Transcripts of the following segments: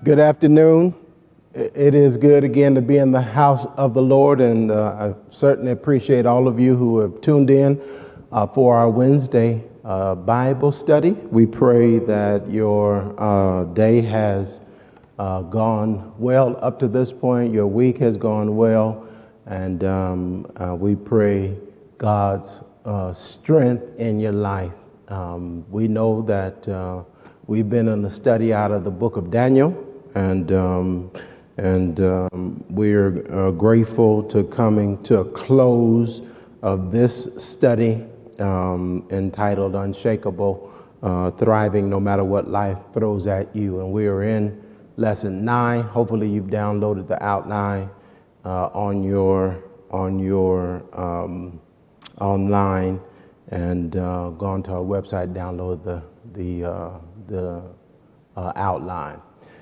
Good afternoon. It is good again to be in the house of the Lord, and I certainly appreciate all of you who have tuned in for our Wednesday Bible study. We pray that your day has gone well up to this point. Your week has gone well, and we pray God's strength in your life. We know that we've been in the study out of the book of Daniel, and we're grateful to coming to a close of this study entitled Unshakable, Thriving No Matter What Life Throws at You. And we are in lesson 9. Hopefully you've downloaded the outline on your online and gone to our website, download the outline.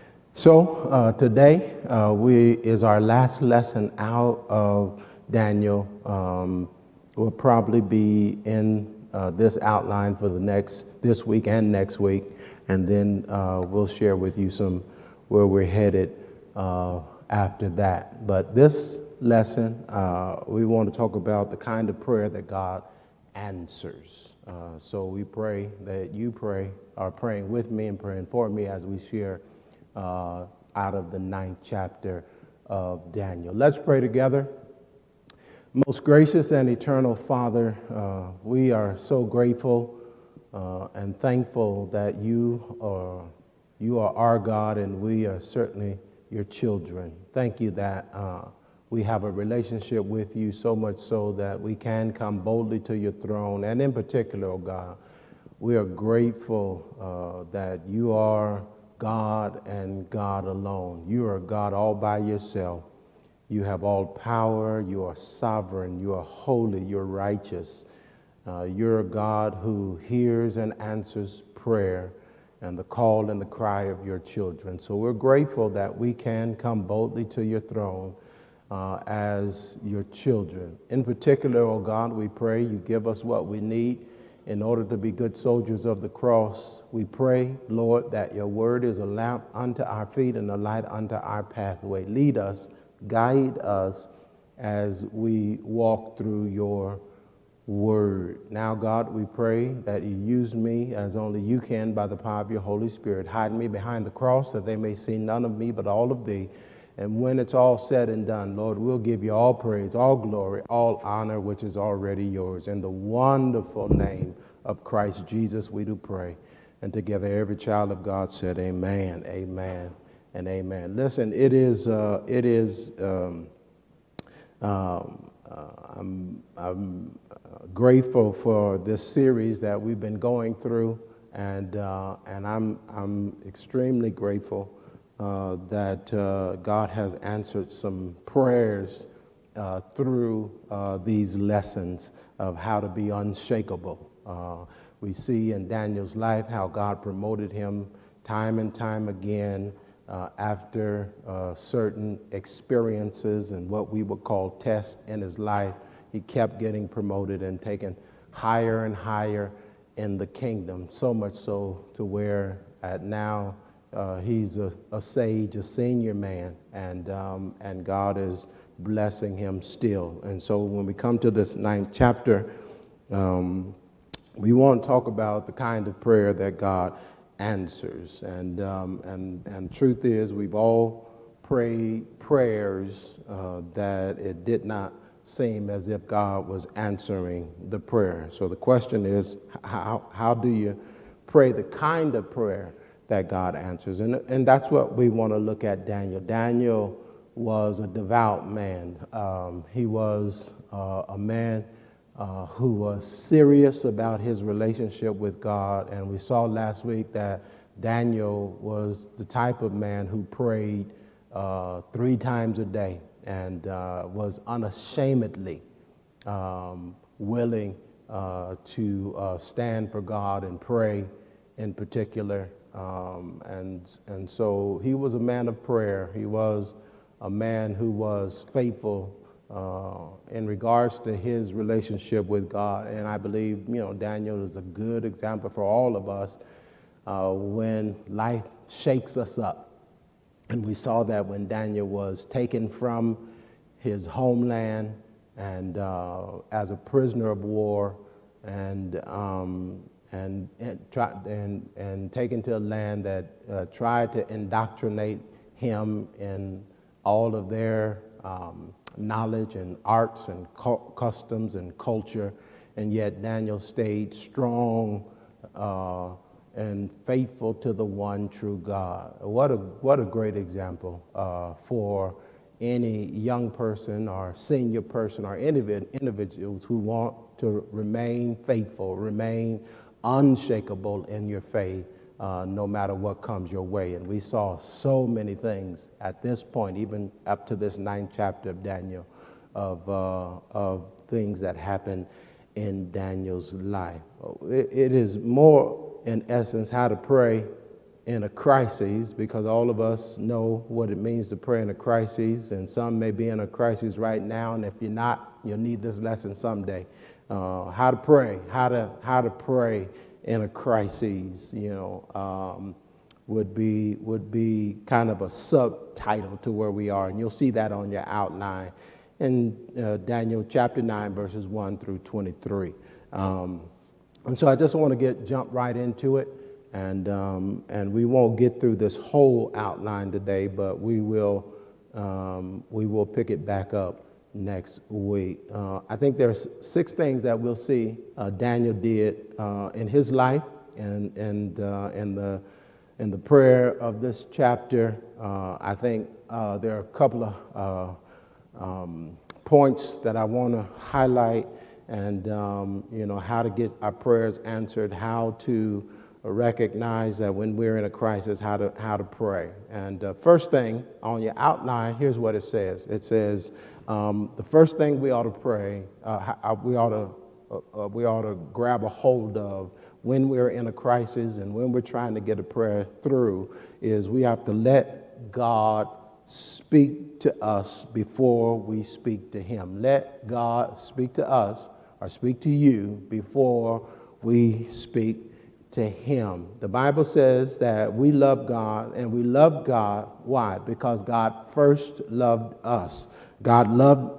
So today is our last lesson out of Daniel. We'll probably be in this outline for this week and next week, and then we'll share with you where we're headed after that. But this lesson, we want to talk about the kind of prayer that God answers. So we pray that you are praying with me and praying for me as we share out of the 9th chapter of Daniel. Let's pray together. Most gracious and eternal Father, we are so grateful and thankful that you are our God and we are certainly your children. Thank you that we have a relationship with you, so much so that we can come boldly to your throne. And in particular, oh God, we are grateful that you are God and God alone. You are God all by yourself. You have all power. You are sovereign. You are holy. You're righteous. You're a God who hears and answers prayer and the call and the cry of your children. So we're grateful that we can come boldly to your throne as your children. In particular, oh God, we pray you give us what we need in order to be good soldiers of the cross. We pray, Lord, that your word is a lamp unto our feet and a light unto our pathway. Lead us, guide us as we walk through your word. Now, God, we pray that you use me as only you can by the power of your Holy Spirit. Hide me behind the cross that they may see none of me but all of thee. And when it's all said and done, Lord, we'll give you all praise, all glory, all honor, which is already yours. In the wonderful name of Christ Jesus, we do pray. And together, every child of God said, amen, amen, and amen. Listen, I'm grateful for this series that we've been going through, and I'm extremely grateful that God has answered some prayers through these lessons of how to be unshakable. We see in Daniel's life how God promoted him time and time again after certain experiences and what we would call tests in his life. He kept getting promoted and taken higher and higher in the kingdom, so much so to where now he's a sage, a senior man, and God is blessing him still. And so when we come to this 9th chapter, we want to talk about the kind of prayer that God answers. And truth is, we've all prayed prayers that it did not seem as if God was answering the prayer. So the question is, how do you pray the kind of prayer that God answers? And that's what we want to look at Daniel. Daniel was a devout man. He was a man who was serious about his relationship with God. And we saw last week that Daniel was the type of man who prayed 3 times a day and was unashamedly willing to stand for God and pray in particular. And so he was a man of prayer. He was a man who was faithful in regards to his relationship with God. And I believe, Daniel is a good example for all of us when life shakes us up And we saw that when Daniel was taken from his homeland and as a prisoner of war and taken to a land that tried to indoctrinate him in all of their knowledge and arts and customs and culture, and yet Daniel stayed strong and faithful to the one true God. What a great example for any young person or senior person or individuals who want to remain faithful, remain unshakable in your faith, no matter what comes your way. And we saw so many things at this point, even up to this 9th chapter of Daniel, of things that happened in Daniel's life. It is more, in essence, how to pray in a crisis, because all of us know what it means to pray in a crisis, and some may be in a crisis right now, and if you're not, you'll need this lesson someday. How to pray, how to pray in a crisis, would be kind of a subtitle to where we are, and you'll see that on your outline in Daniel chapter 9, verses 1 through 23. And so I just want to jump right into it, and we won't get through this whole outline today, but we will pick it back up next week. I think there's 6 things that we'll see Daniel did in his life, and in the prayer of this chapter. I think there are a couple of points that I want to highlight, and how to get our prayers answered, how to recognize that when we're in a crisis, how to pray. And first thing on your outline, here's what it says. It says the first thing we ought to pray, we ought to grab a hold of when we're in a crisis and when we're trying to get a prayer through, is we have to let God speak to us before we speak to him. Let God speak to us or speak to you before we speak to him. The Bible says that we love God, and we love God. Why? Because God first loved us. God loved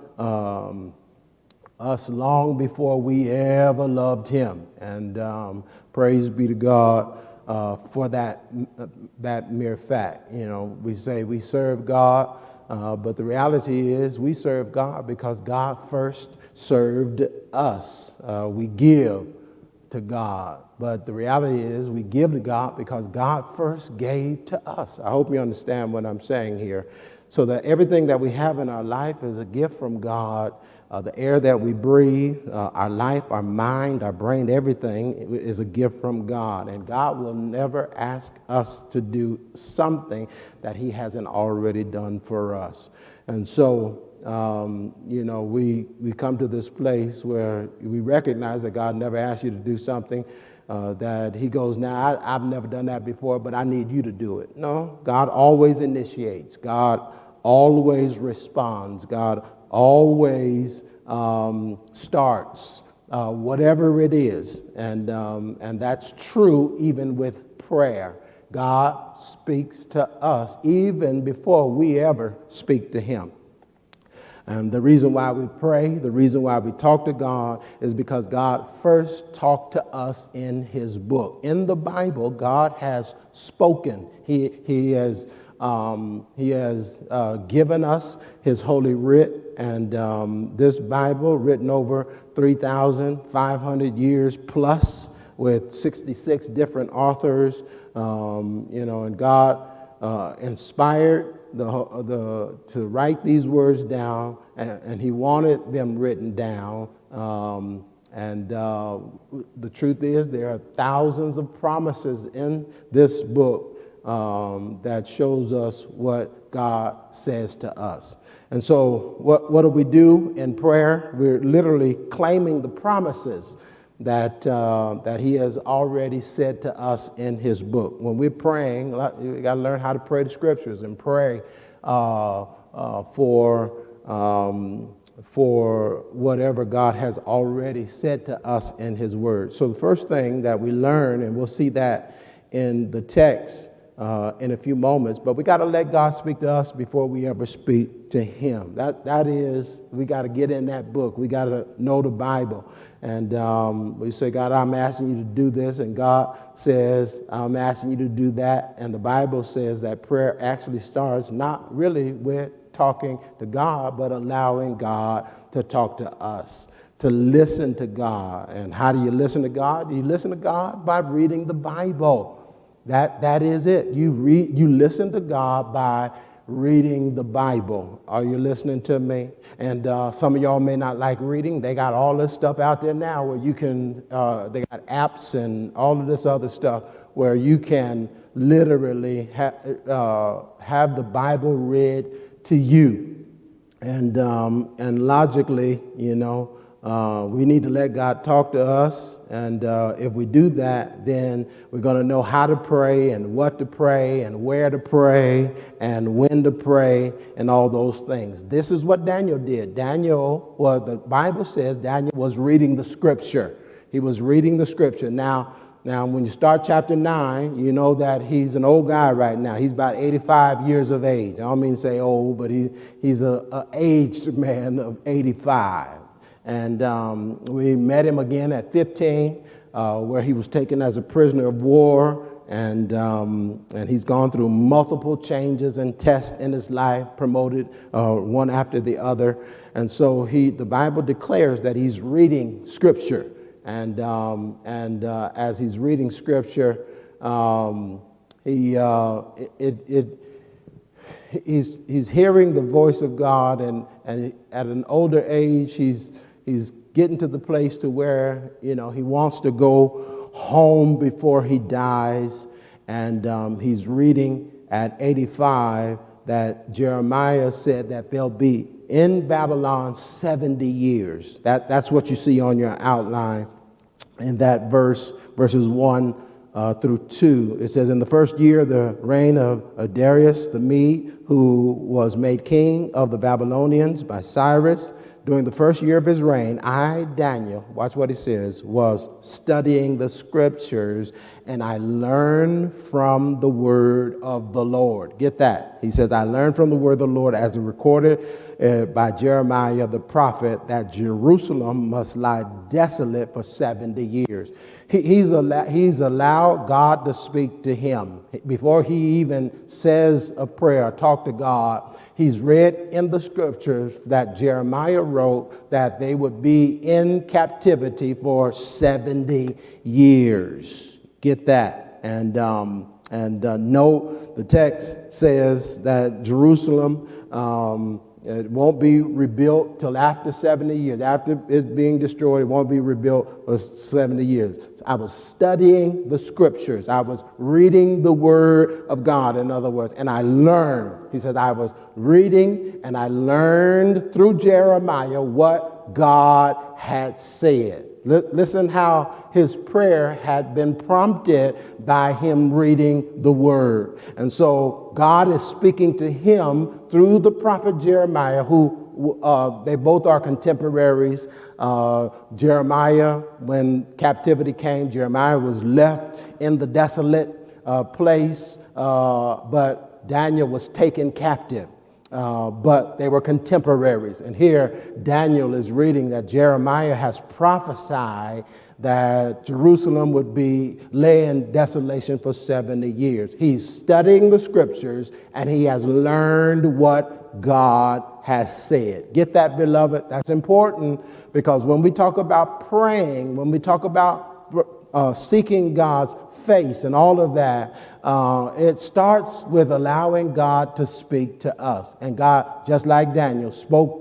us long before we ever loved him. And praise be to God for that mere fact. We say we serve God, but the reality is we serve God because God first served us. We give to God, but the reality is we give to God because God first gave to us. I hope you understand what I'm saying here. So that everything that we have in our life is a gift from God. The air that we breathe, our life, our mind, our brain, everything is a gift from God. And God will never ask us to do something that he hasn't already done for us. And so, we come to this place where we recognize that God never asked you to do something that he goes, now, I've never done that before, but I need you to do it. No, God always initiates. God always responds. God always starts whatever it is. And that's true even with prayer. God speaks to us even before we ever speak to him. And the reason why we pray, the reason why we talk to God is because God first talked to us in his book. In the Bible, God has spoken. He has given us his holy writ, and this Bible, written over 3,500 years plus, with 66 different authors, and God inspired to write these words down, and he wanted them written down. The truth is, there are thousands of promises in this book that shows us what God says to us. And so what do we do in prayer? We're literally claiming the promises that he has already said to us in his book. When we're praying, you got to learn how to pray the scriptures and pray for whatever God has already said to us in his word. So the first thing that we learn, and we'll see that in the text in a few moments. But we got to let God speak to us before we ever speak to him. That is, we got to get in that book. We got to know the Bible. And we say, God, I'm asking you to do this. And God says, I'm asking you to do that. And the Bible says that prayer actually starts not really with talking to God, but allowing God to talk to us, to listen to God. And how do you listen to God? You listen to God by reading the Bible. That is it. You listen to God by reading the Bible. Are you listening to me? And some of y'all may not like reading. They got all this stuff out there now where you can, they got apps and all of this other stuff where you can literally have the Bible read to you. And logically, we need to let God talk to us. And if we do that, then we're going to know how to pray and what to pray and where to pray and when to pray and all those things. This is what Daniel did. The Bible says Daniel was reading the scripture. He was reading the scripture. Now, when you start chapter 9, you know that he's an old guy right now. He's about 85 years of age. I don't mean to say old, but he's an aged man of 85. And we met him again at 15, where he was taken as a prisoner of war. And he's gone through multiple changes and tests in his life, promoted one after the other. And so the Bible declares that he's reading Scripture. And as he's reading Scripture, he's hearing the voice of God. And at an older age, he's getting to the place to where, he wants to go home before he dies. And he's reading at 85 that Jeremiah said that they'll be in Babylon 70 years. That's what you see on your outline in that verses 1 through 2. It says, in the first year of the reign of Darius the Mede, who was made king of the Babylonians by Cyrus, during the first year of his reign, I, Daniel, watch what he says, was studying the scriptures, and I learned from the word of the Lord. Get that? He says, I learned from the word of the Lord as recorded by Jeremiah the prophet that Jerusalem must lie desolate for 70 years. He's allowed God to speak to him. Before he even says a prayer, talk to God, he's read in the scriptures that Jeremiah wrote that they would be in captivity for 70 years. Get that? And note the text says that Jerusalem it won't be rebuilt till after 70 years. After it's being destroyed, it won't be rebuilt for 70 years. I was studying the scriptures. I was reading the word of God, in other words, and I learned. He said, I was reading and I learned through Jeremiah what God had said. Listen how his prayer had been prompted by him reading the word. And so God is speaking to him through the prophet Jeremiah, who they both are contemporaries. Jeremiah, when captivity came, Jeremiah was left in the desolate place, but Daniel was taken captive. But they were contemporaries. And here Daniel is reading that Jeremiah has prophesied that Jerusalem would be lay in desolation for 70 years. He's studying the scriptures and he has learned what God has said. Get that, beloved? That's important, because when we talk about praying, when we talk about seeking God's face and all of that, it starts with allowing God to speak to us. And God, just like Daniel, spoke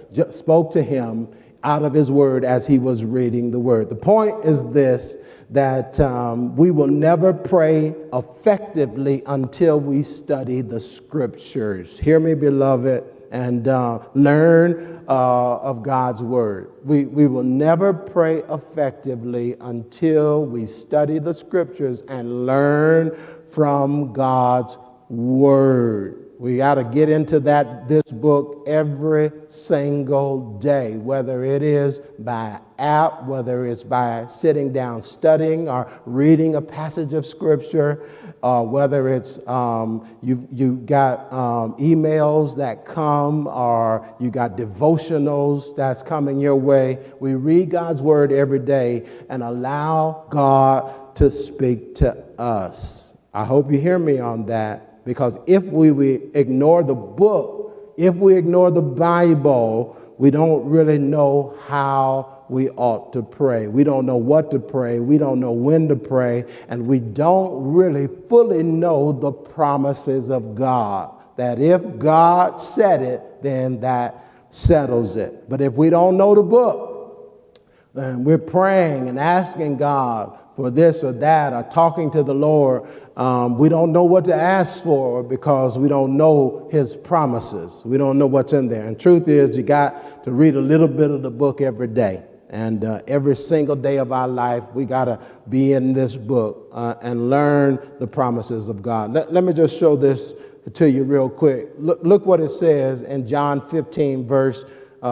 to him out of his word as he was reading the word. The point is this, that we will never pray effectively until we study the scriptures. Hear me, beloved, and learn of God's word. We will never pray effectively until we study the scriptures and learn from God's word. We got to get into this book every single day, whether it is by app, whether it's by sitting down studying or reading a passage of Scripture, whether it's you've got emails that come, or you got devotionals that's coming your way. We read God's Word every day and allow God to speak to us. I hope you hear me on that. Because if we ignore the book, if we ignore the Bible, we don't really know how we ought to pray. We don't know what to pray. We don't know when to pray. And we don't really fully know the promises of God. That if God said it, then that settles it. But if we don't know the book, and we're praying and asking God for this or that, or talking to the Lord, we don't know what to ask for because we don't know his promises. We don't know what's in there. And truth is, you got to read a little bit of the book every day. And every single day of our life, we got to be in this book and learn the promises of God. Let me just show this to you real quick. Look what it says in John 15, verse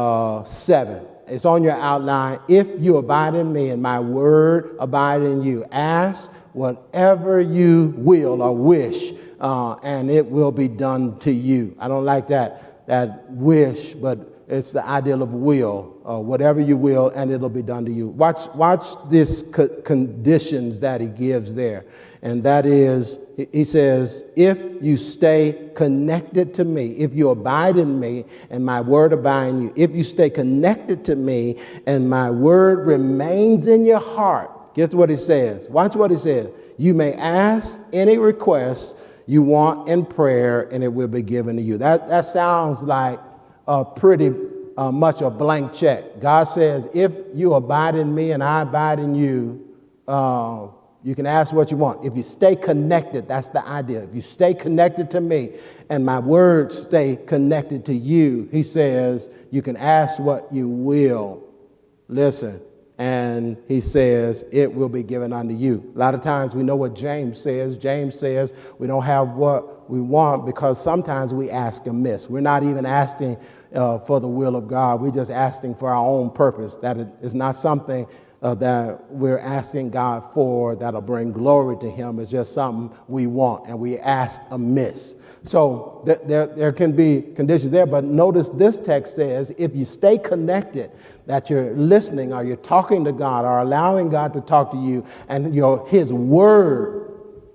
7. It's on your outline. If you abide in me and my word abide in you, ask whatever you will or wish, and it will be done to you. I don't like that wish, but it's the ideal of will. Whatever you will, and it'll be done to you. Watch this conditions that he gives there. And that is, he says, if you stay connected to me, if you abide in me and my word abide in you, if you stay connected to me and my word remains in your heart, guess what he says? Watch what he says. You may ask any request you want in prayer, and it will be given to you. That sounds like a pretty much a blank check. God says, if you abide in me and I abide in you, you can ask what you want. If you stay connected, that's the idea. If you stay connected to me and my words stay connected to you, he says, you can ask what you will. Listen. And he says, it will be given unto you. A lot of times we know what James says. James says we don't have what we want because sometimes we ask amiss. We're not even asking for the will of God. We're just asking for our own purpose. That is not something that we're asking God for that'll bring glory to him. It's just something we want, and we ask amiss. So there can be conditions there, but notice this text says if you stay connected, that you're listening or you're talking to God or allowing God to talk to you, and his word,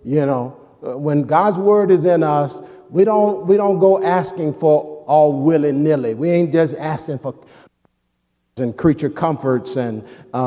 when God's word is in us, we don't go asking for all willy-nilly. We ain't just asking for and creature comforts and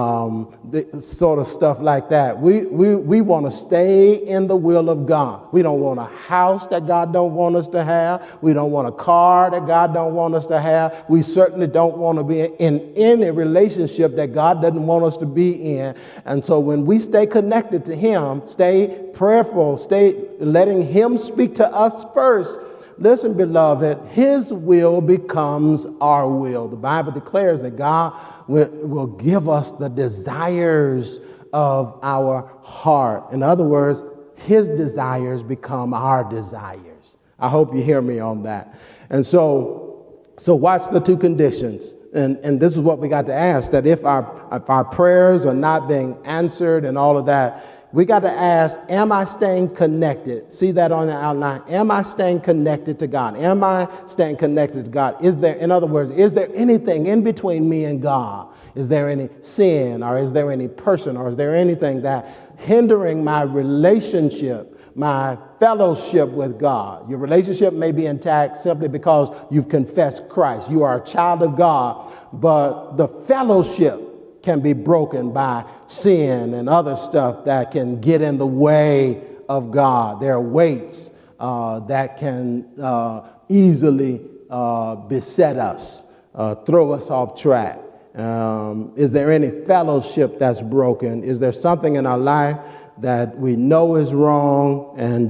sort of stuff like that. We want to stay in the will of God. We don't want a house that God don't want us to have. We don't want a car that God don't want us to have. We certainly don't want to be in any relationship that God doesn't want us to be in. And so when we stay connected to him, stay prayerful, stay letting him speak to us first, listen, beloved, his will becomes our will. The Bible declares that God will give us the desires of our heart. In other words, his desires become our desires. I hope you hear me on that. And so watch the two conditions. And this is what we got to ask, that if our prayers are not being answered and all of that, we got to ask, am I staying connected? See that on the outline? Am I staying connected to God? Am I staying connected to God? In other words, is there anything in between me and God? Is there any sin, or is there any person, or is there anything that hindering my relationship, my fellowship with God? Your relationship may be intact simply because you've confessed Christ. You are a child of God, but the fellowship can be broken by sin and other stuff that can get in the way of God. There are weights that can easily beset us, throw us off track. Is there any fellowship that's broken? Is there something in our life that we know is wrong and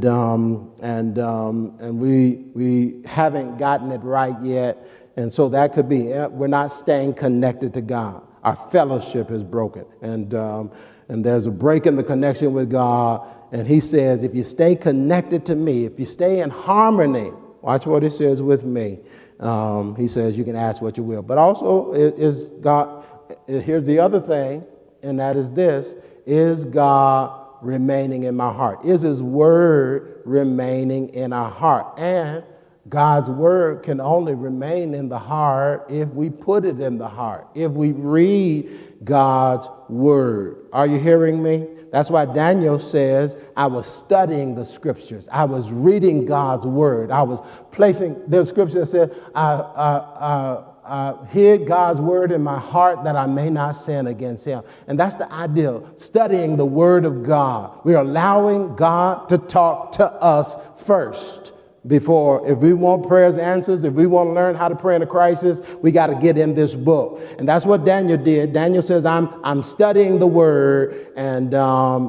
we haven't gotten it right yet? And so that could be we're not staying connected to God. Our fellowship is broken, and there's a break in the connection with God. And he says, if you stay connected to me, if you stay in harmony Watch what it says with me. He says you can ask what you will. But also, is God, here's the other thing, and that is this: is God remaining in my heart? Is his word remaining in our heart? And God's word can only remain in the heart if we put it in the heart, if we read God's word. Are you hearing me? That's why Daniel says, I was studying the scriptures. I was reading God's word. I was placing, there's scripture that said, I hid God's word in my heart that I may not sin against him. And that's the ideal, studying the word of God. We're allowing God to talk to us first. Before, if we want prayers answers, if we want to learn how to pray in a crisis, we got to get in this book. And that's what Daniel did. Daniel says, I'm studying the word, and I'm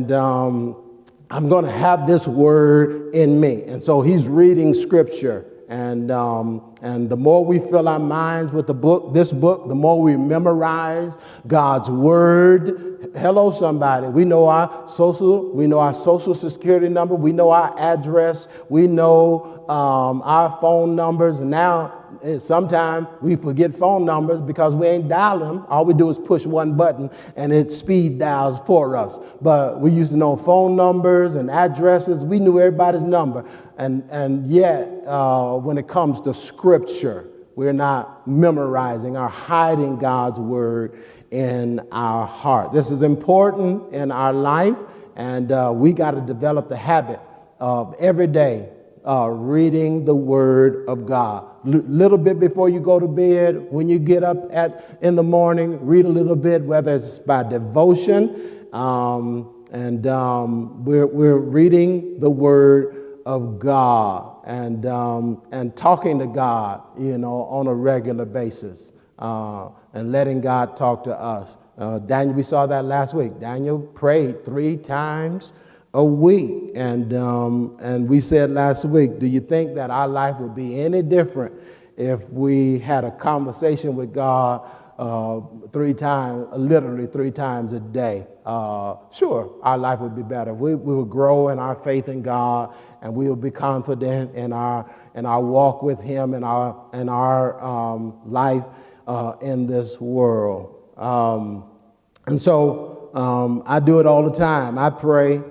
going to have this word in me. And so he's reading scripture. And the more we fill our minds with this book, the more we memorize God's word. Hello, somebody. We know our social security number. We know our address. We know our phone numbers. And now sometimes we forget phone numbers because we ain't dialing them. All we do is push one button and it speed dials for us. But we used to know phone numbers and addresses. We knew everybody's number. And yet, when it comes to scripture, we're not memorizing or hiding God's word in our heart. This is important in our life, and we got to develop the habit of every day reading the word of God. Little bit before you go to bed, when you get up in the morning, read a little bit, whether it's by devotion, and we're reading the word of God and talking to God, on a regular basis, and letting God talk to us. Daniel, we saw that last week. Daniel prayed 3 times a week, and we said last week, do you think that our life would be any different if we had a conversation with God 3 times, literally 3 times a day? Sure, our life would be better. We would grow in our faith in God, and we would be confident in our walk with him and our life in this world. And so I do it all the time. I pray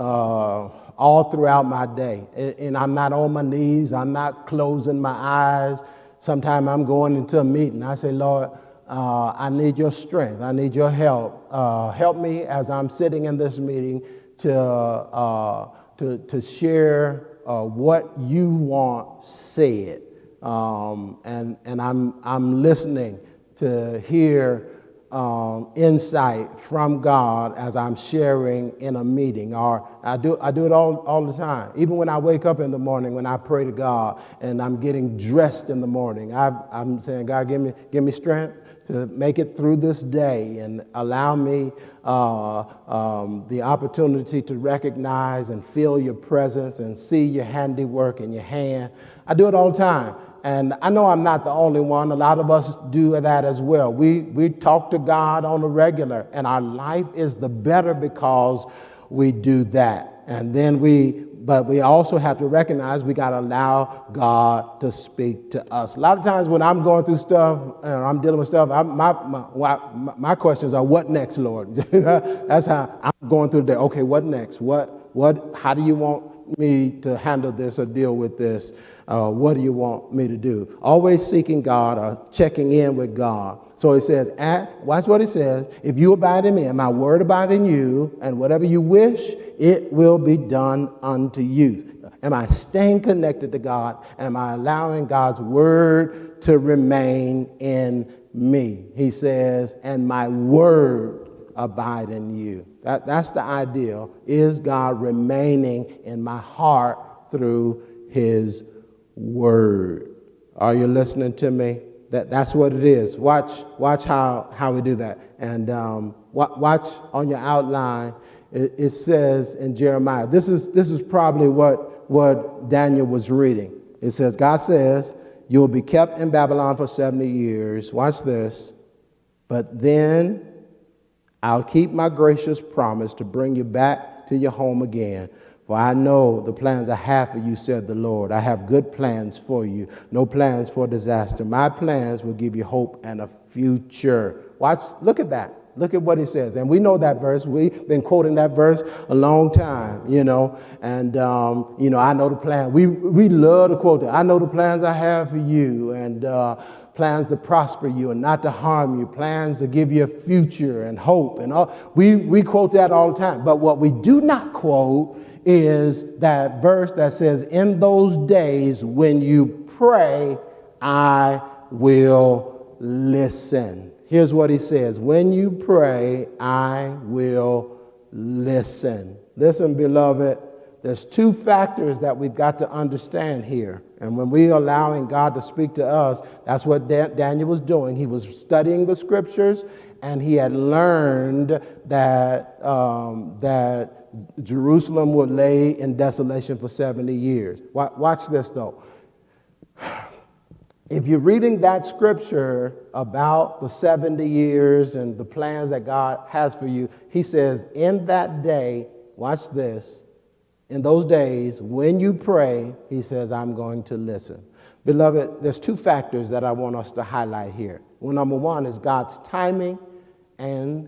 all throughout my day, and I'm not on my knees. I'm not closing my eyes. Sometimes I'm going into a meeting. I say, Lord, I need your strength. I need your help. Help me as I'm sitting in this meeting to share what you want said. And I'm listening to hear insight from God as I'm sharing in a meeting, or I do it all the time. Even when I wake up in the morning, when I pray to God and I'm getting dressed in the morning, I'm saying, God, give me strength to make it through this day, and allow me the opportunity to recognize and feel your presence and see your handiwork in your hand. I do it all the time. And I know I'm not the only one. A lot of us do that as well. We talk to God on a regular, and our life is the better because we do that. And then but we also have to recognize we got to allow God to speak to us. A lot of times when I'm going through stuff, and I'm dealing with stuff, my questions are, what next, Lord? That's how I'm going through the day. Okay, what next? How do you want me to handle this or deal with this? What do you want me to do? Always seeking God or checking in with God. So it says, watch what it says. If you abide in me and my word abide in you, and whatever you wish, it will be done unto you. Am I staying connected to God? Am I allowing God's word to remain in me? He says, and my word abide in you. That's the ideal. Is God remaining in my heart through his word? Are you listening to me? That's what it is. Watch how we do that. And watch on your outline. It says in Jeremiah, this is probably what Daniel was reading. It says, God says, you will be kept in Babylon for 70 years. Watch this. But then I'll keep my gracious promise to bring you back to your home again. For I know the plans I have for you, said the Lord. I have good plans for you, no plans for disaster. My plans will give you hope and a future. Watch, look at that. Look at what he says. And we know that verse. We've been quoting that verse a long time, and, I know the plan. We love to quote it. I know the plans I have for you, and plans to prosper you and not to harm you, plans to give you a future and hope. And all. We quote that all the time. But what we do not quote is that verse that says, in those days when you pray, I will listen. Here's what he says. When you pray, I will listen. Listen, beloved, there's two factors that we've got to understand here. And when we're allowing God to speak to us, that's what Daniel was doing. He was studying the scriptures, and he had learned that Jerusalem would lay in desolation for 70 years. Watch this, though. If you're reading that scripture about the 70 years and the plans that God has for you, he says, in that day, watch this, in those days, when you pray, he says, I'm going to listen. Beloved, there's two factors that I want us to highlight here. Well, number one is God's timing and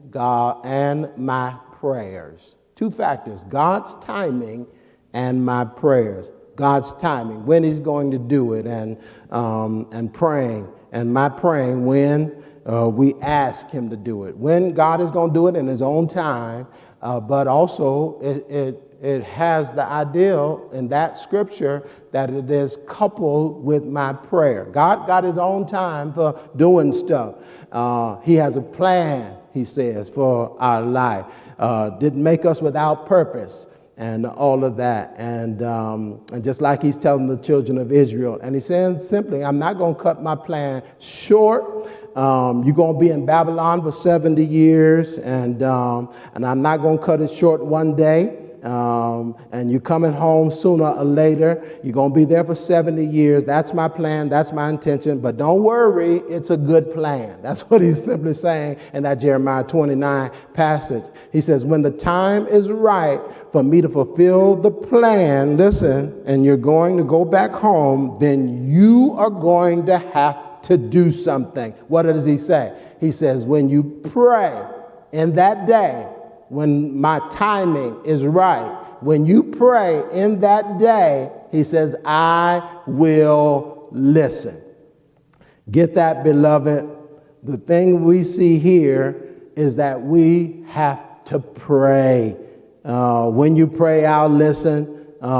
my prayers. Two factors, God's timing and my prayers. God's timing, when he's going to do it, and praying, and my praying when we ask him to do it. When God is going to do it in his own time, but also it has the ideal in that scripture that it is coupled with my prayer. God got his own time for doing stuff. He has a plan, he says, for our life. Didn't make us without purpose. And all of that. And just like he's telling the children of Israel. And he's saying simply, I'm not going to cut my plan short. You're going to be in Babylon for 70 years. And I'm not going to cut it short one day. And you're coming home sooner or later. You're going to be there for 70 years. That's my plan. That's my intention. But don't worry, it's a good plan. That's what he's simply saying in that Jeremiah 29 passage. He says, when the time is right for me to fulfill the plan, listen, and you're going to go back home, then you are going to have to do something. What does he say? He says, when you pray in that day, when my timing is right, when you pray in that day, he says, I will listen. Get that, beloved? The thing we see here is that we have to pray. When you pray, I'll listen.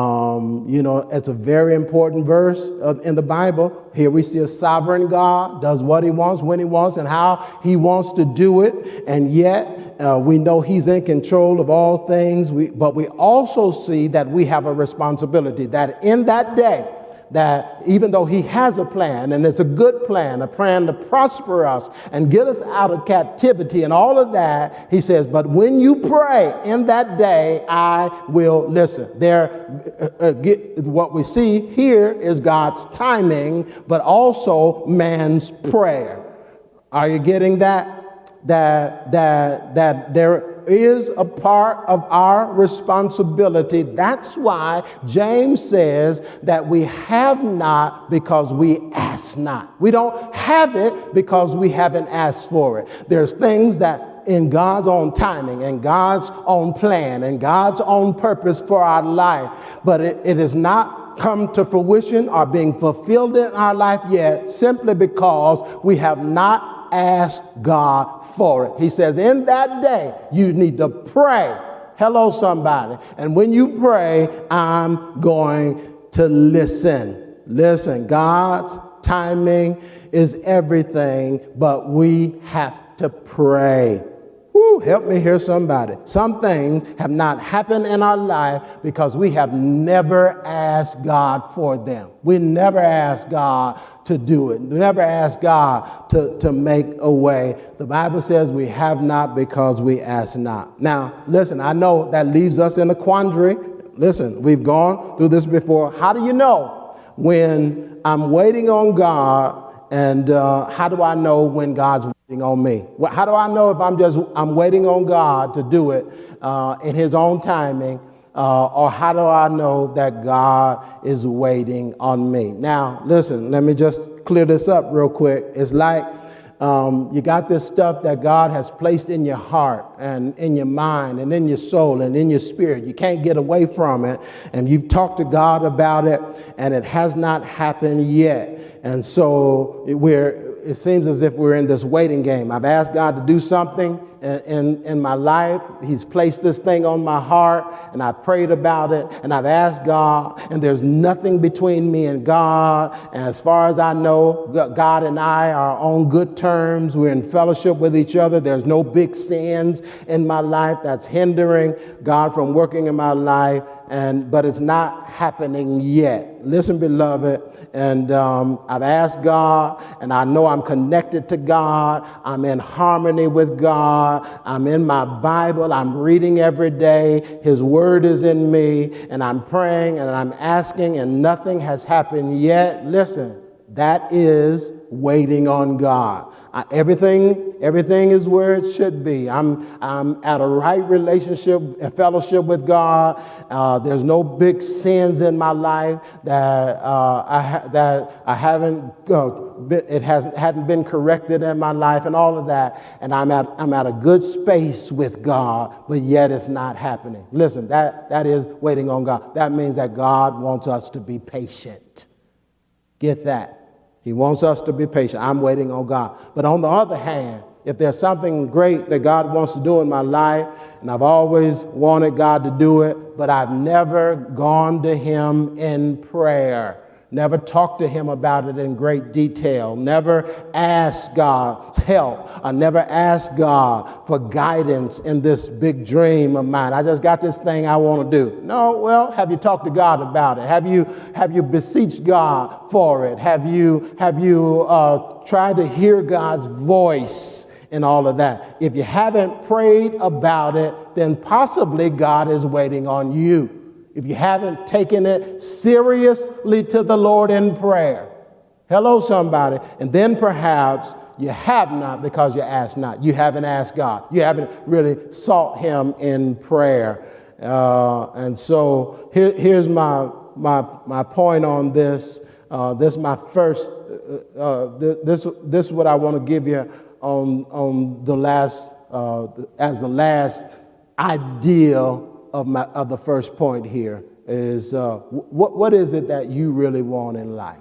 It's a very important verse in the Bible. Here we see a sovereign God, does what he wants, when he wants, and how he wants to do it. And yet, we know he's in control of all things. But we also see that we have a responsibility that in that day, that even though he has a plan, and it's a good plan, a plan to prosper us and get us out of captivity and all of that, he says, but when you pray in that day, I will listen. What we see here is God's timing, but also man's prayer. Are you getting that? That there is a part of our responsibility. That's why James says that we have not because we ask not. We don't have it because we haven't asked for it. There's things that in God's own timing and God's own plan and God's own purpose for our life, but it has not come to fruition or being fulfilled in our life yet, simply because we have not asked God for it. He says, in that day, you need to pray. Hello, somebody. And when you pray, I'm going to listen. Listen, God's timing is everything, but we have to pray. Woo, help me hear somebody. Some things have not happened in our life because we have never asked God for them. We never asked God to do it. We never asked God to make a way. The Bible says we have not because we ask not. Now, listen, I know that leaves us in a quandary. Listen, we've gone through this before. How do you know when I'm waiting on God, and how do I know when God's waiting on me? Well, how do I know if I'm waiting on God to do it in his own timing, Or how do I know that God is waiting on me? Now, listen, let me just clear this up real quick. It's like you got this stuff that God has placed in your heart and in your mind and in your soul and in your spirit. You can't get away from it. And you've talked to God about it, and it has not happened yet. And so it seems as if we're in this waiting game. I've asked God to do something in my life. He's placed this thing on my heart, and I prayed about it, and I've asked God, and there's nothing between me and God. And as far as I know, God and I are on good terms. We're in fellowship with each other. There's no big sins in my life that's hindering God from working in my life. But it's not happening yet. Listen, beloved, and I've asked God, and I know I'm connected to God. I'm in harmony with God. I'm in my Bible. I'm reading every day. His word is in me, and I'm praying, and I'm asking, and nothing has happened yet. Listen, that is waiting on God. Everything is where it should be. I'm at a right relationship, a fellowship with God. There's no big sins in my life that I haven't. Hadn't been corrected in my life, and all of that. And I'm at a good space with God, but yet it's not happening. Listen, that is waiting on God. That means that God wants us to be patient. Get that? He wants us to be patient. I'm waiting on God. But on the other hand, if there's something great that God wants to do in my life, and I've always wanted God to do it, but I've never gone to him in prayer, never talked to him about it in great detail, never asked God's help, I never asked God for guidance in this big dream of mine. I just got this thing I want to do. No, well, have you talked to God about it? Have you beseeched God for it? Have you tried to hear God's voice and all of that? If you haven't prayed about it, then possibly God is waiting on you. If you haven't taken it seriously to the Lord in prayer. Hello, somebody. And then perhaps you have not because you asked not. You haven't asked God. You haven't really sought him in prayer. And so here's my point on this. This is my first, this is what I want to give you on the last, as the last ideal of the first point here is what is it that you really want in life?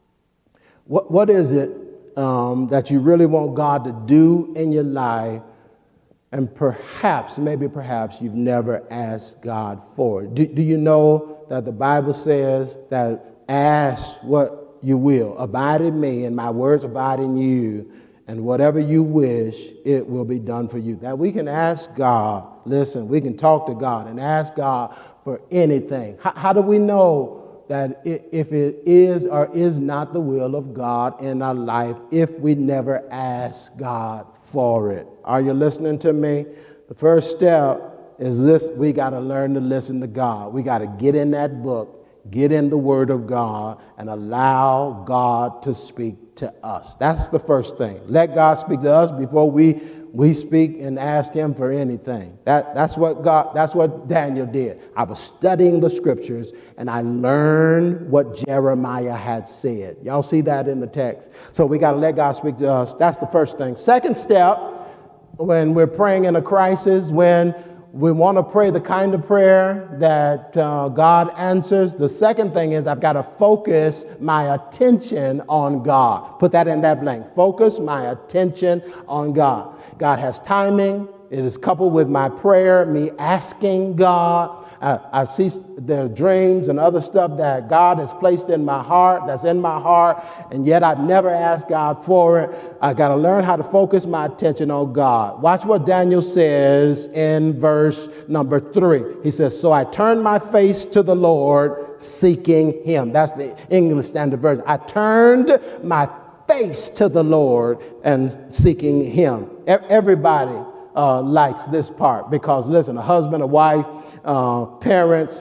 What is it that you really want God to do in your life, and perhaps you've never asked God for it? Do you know that the Bible says that ask what you will, abide in me and my words abide in you, and whatever you wish, it will be done for you. That we can ask God, listen, we can talk to God and ask God for anything. How do we know that if it is or is not the will of God in our life if we never ask God for it? Are you listening to me? The first step is this: we got to learn to listen to God. We got to get in that book, get in the Word of God, and allow God to speak to us. That's the first thing. Let God speak to us before we speak and ask him for anything. That's what Daniel did. I was studying the scriptures and I learned what Jeremiah had said. Y'all see that in the text. So we got to let God speak to us. That's the first thing. Second step, when we're praying in a crisis, when we want to pray the kind of prayer that God answers, the second thing is I've got to focus my attention on God. Put that in that blank. Focus my attention on God. God has timing. It is coupled with my prayer, me asking God. I see the dreams and other stuff that God has placed in my heart, that's in my heart, and yet I've never asked God for it. I got to learn how to focus my attention on God. Watch what Daniel says in verse number 3. He says, so I turned my face to the Lord, seeking him. That's the English Standard Version. I turned my face to the Lord and seeking him. Everybody likes this part because, listen, a husband, a wife, parents,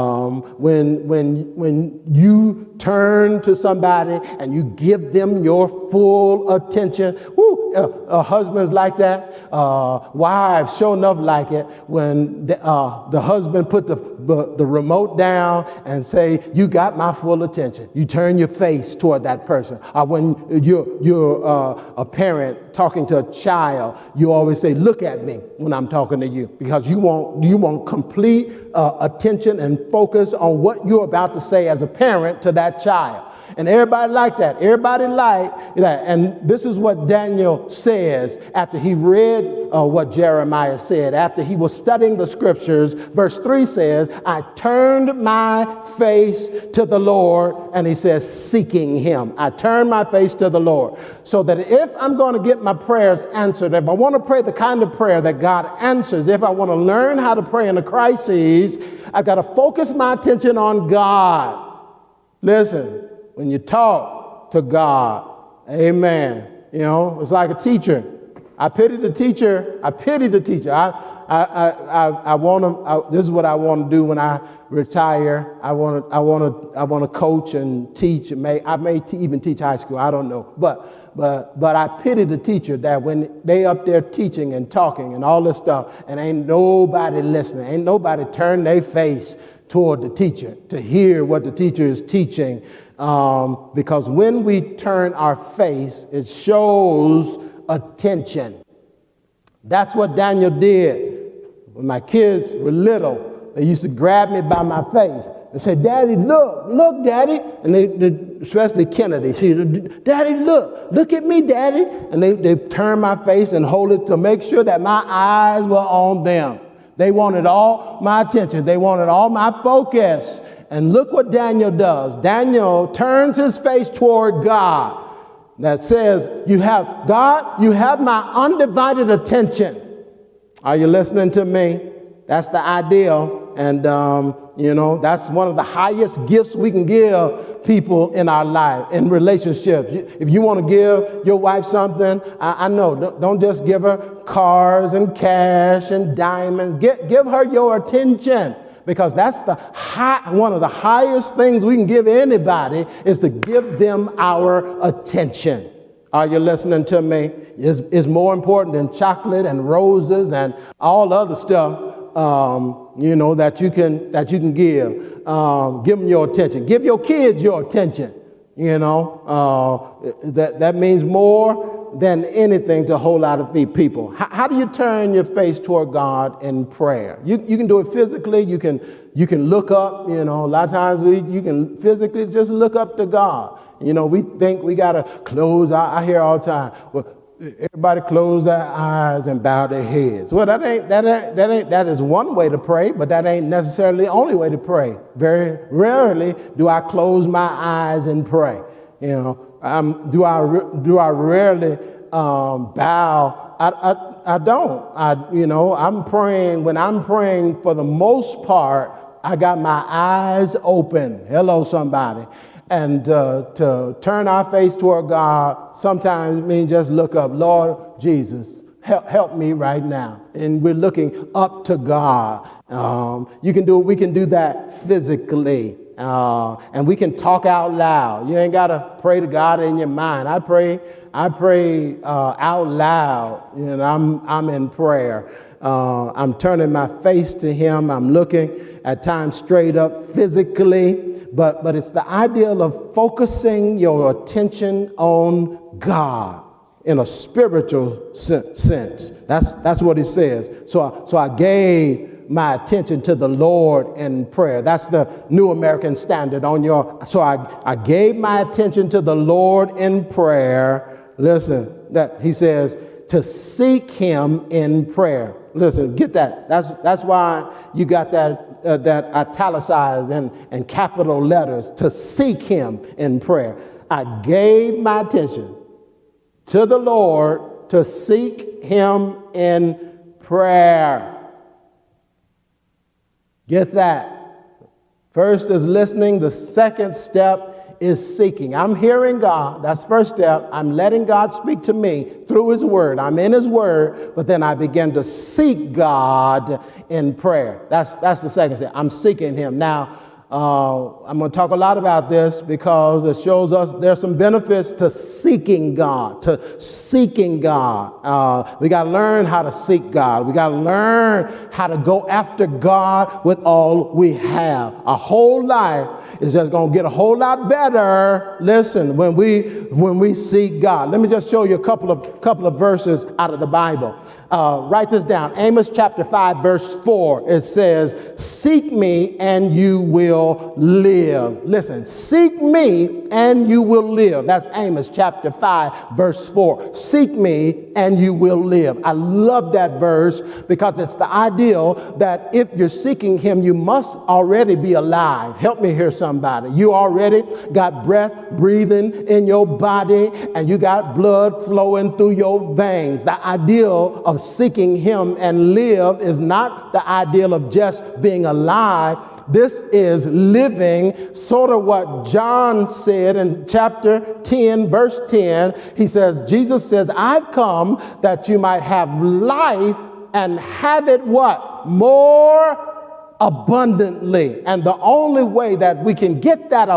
when you turn to somebody and you give them your full attention, husbands like that, wives sure enough like it when the husband put the remote down and say, you got my full attention. You turn your face toward that person. Or when you're a parent talking to a child, you always say, look at me when I'm talking to you, because you want complete attention and focus on what you're about to say as a parent to that child. And everybody like that. Everybody like that. And this is what Daniel says after he read what Jeremiah said. After he was studying the scriptures, verse 3 says, I turned my face to the Lord, and he says, seeking him. I turned my face to the Lord. So that if I'm going to get my prayers answered, if I want to pray the kind of prayer that God answers, if I want to learn how to pray in a crisis, I got to focus my attention on God. Listen. When you talk to God, amen, it's like a teacher. I pity the teacher. I want to. This is what I want to do when I retire. I want to coach and teach. I may even teach high school. I don't know. But I pity the teacher that when they up there teaching and talking and all this stuff, and ain't nobody listening, ain't nobody turn their face toward the teacher to hear what the teacher is teaching. Because when we turn our face, it shows attention. That's what Daniel did. When my kids were little, they used to grab me by my face and say, Daddy, look, Daddy. And they especially Kennedy, she said, Daddy, look at me, Daddy. And they turn my face and hold it to make sure that my eyes were on them. They wanted all my attention. They wanted all my focus. And look what Daniel does. Daniel turns his face toward God. That says, God, you have my undivided attention. Are you listening to me? That's the ideal. And, that's one of the highest gifts we can give people in our life, in relationships. If you want to give your wife something, I know, don't just give her cars and cash and diamonds. Give her your attention. Because that's one of the highest things we can give anybody is to give them our attention. Are you listening to me? It's more important than chocolate and roses and all other stuff, that you can give. Give them your attention. Give your kids your attention. That means more than anything to a whole lot of people. How do you turn your face toward God in prayer? You can do it physically. You can look up. A lot of times you can physically just look up to God. We think we got to close. I hear all the time, well, everybody close their eyes and bow their heads. Well, that is one way to pray, but that ain't necessarily the only way to pray. Very rarely do I close my eyes and pray. Do I rarely bow? I don't. I'm praying. When I'm praying, for the most part, I got my eyes open. Hello, somebody. And to turn our face toward God sometimes means just look up. Lord Jesus, help me right now. And we're looking up to God. We can do that physically. And we can talk out loud. You ain't got to pray to God in your mind. I pray out loud. I'm in prayer. I'm turning my face to him. I'm looking at times straight up physically. But it's the ideal of focusing your attention on God in a spiritual sense. That's what it says. So I gave my attention to the Lord in prayer. That's the New American Standard so I gave my attention to the Lord in prayer. Listen, that he says to seek him in prayer. Listen, get that. That's why you got that italicized and capital letters, to seek him in prayer. I gave my attention to the Lord to seek him in prayer. Get that. First is listening. The second step is seeking. I'm hearing God. That's the first step. I'm letting God speak to me through his word. I'm in his word, but then I begin to seek God in prayer. That's the second step. I'm seeking him. Now, I'm going to talk a lot about this because it shows us there's some benefits to seeking God, we got to learn how to seek God. We got to learn how to go after God with all we have. Our whole life is just going to get a whole lot better. Listen, when we seek God. Let me just show you a couple of verses out of the Bible. Write this down. Amos chapter 5, verse 4. It says, seek me and you will live. Listen, seek me and you will live. That's Amos chapter 5, verse 4. Seek me and you will live. I love that verse because it's the ideal that if you're seeking him, you must already be alive. Help me hear somebody. You already got breath breathing in your body and you got blood flowing through your veins. The ideal of seeking him and live is not the ideal of just being alive. This is living, sort of what John said in chapter 10, verse 10. He says, Jesus says, I've come that you might have life and have it what? More abundantly. And the only way that we can get that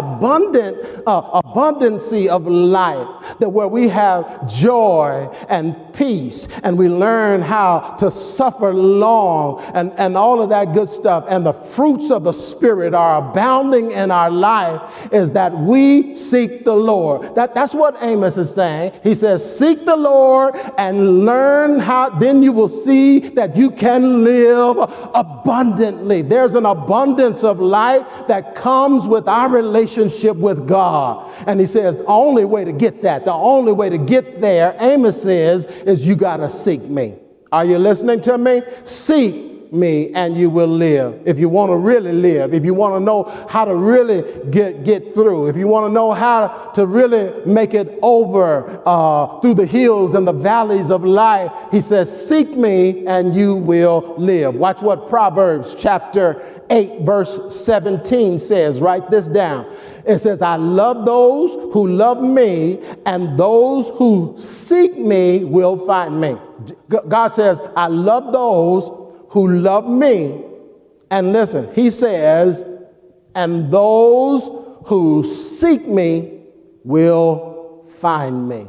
abundancy of life, that where we have joy and peace and we learn how to suffer long and all of that good stuff, and the fruits of the Spirit are abounding in our life, is that we seek the Lord. That's what Amos is saying. He says, seek the Lord and learn how, then you will see that you can live abundantly. There's an abundance of life that comes with our relationship with God. And he says, the only way to get that, the only way to get there, Amos says, is you got to seek me. Are you listening to me? Seek me and you will live. If you want to really live, if you want to know how to really get through, if you want to know how to really make it over through the hills and the valleys of life, he says, seek me and you will live. Watch what Proverbs chapter 8 verse 17 says. Write this down. It says, I love those who love me, and those who seek me will find me. God says, I love those who love me. And listen, he says, and those who seek me will find me.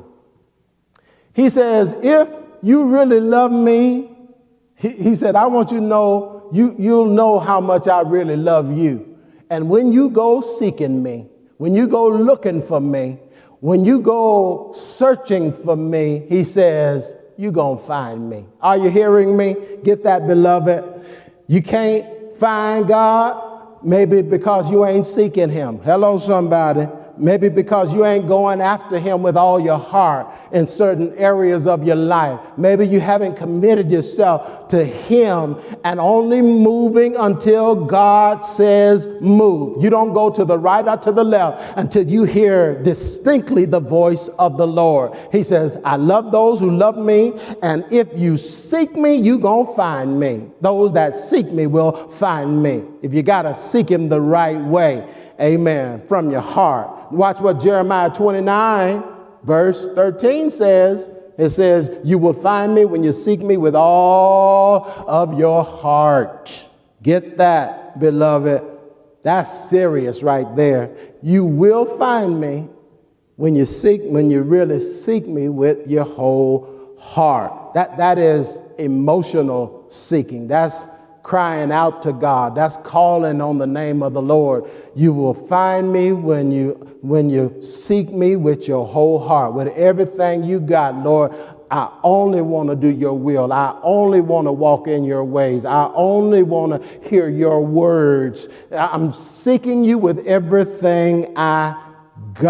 He says, if you really love me, he said, I want you to know, you'll know how much I really love you. And when you go seeking me, when you go looking for me, when you go searching for me, he says, you're going to find me. Are you hearing me? Get that, beloved? You can't find God, maybe because you ain't seeking him. Hello, somebody. Maybe because you ain't going after him with all your heart in certain areas of your life. Maybe you haven't committed yourself to him and only moving until God says move. You don't go to the right or to the left until you hear distinctly the voice of the Lord. He says, I love those who love me, and if you seek me, you gonna find me. Those that seek me will find me. If you gotta seek him the right way. Amen. From your heart. Watch what Jeremiah 29 verse 13 says. It says, you will find me when you seek me with all of your heart. Get that, beloved. That's serious right there. You will find me when you really seek me with your whole heart. That is emotional seeking. That's crying out to God. That's calling on the name of the Lord. You will find me when you seek me with your whole heart, with everything you got. Lord, I only want to do your will. I only want to walk in your ways. I only want to hear your words. I'm seeking you with everything I got.